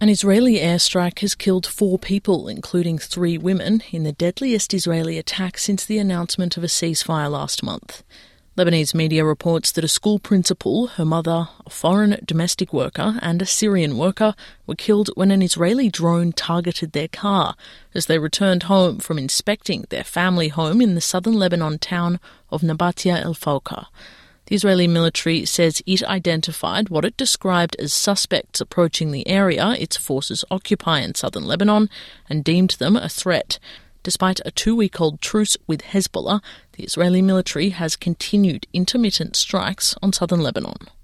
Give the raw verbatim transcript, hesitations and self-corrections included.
An Israeli airstrike has killed four people, including three women, in the deadliest Israeli attack since the announcement of a ceasefire last month. Lebanese media reports that a school principal, her mother, a foreign domestic worker and a Syrian worker were killed when an Israeli drone targeted their car as they returned home from inspecting their family home in the southern Lebanon town of Nabatia El Fauqa. The Israeli military says it identified what it described as suspects approaching the area its forces occupy in southern Lebanon and deemed them a threat. Despite a two-week-old truce with Hezbollah, the Israeli military has continued intermittent strikes on southern Lebanon.